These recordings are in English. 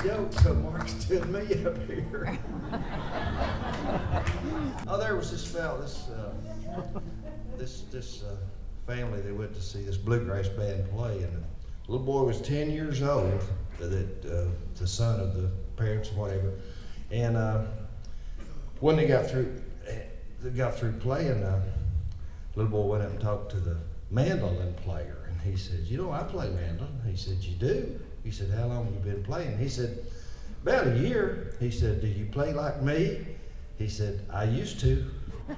joke, so Mark's doing me up here. Oh, there was this fella, this family, they went to see this bluegrass band play, and the little boy was 10 years old, the son of the parents or whatever. And when they got through playing, the little boy went up and talked to the mandolin player, and he said, "You know, I play mandolin." He said, "You do?" He said, "How long have you been playing?" He said, "About a year." He said, "Do you play like me?" He said, "I used to."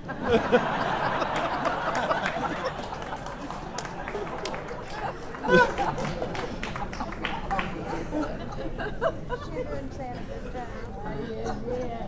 Children sound good time. Yeah.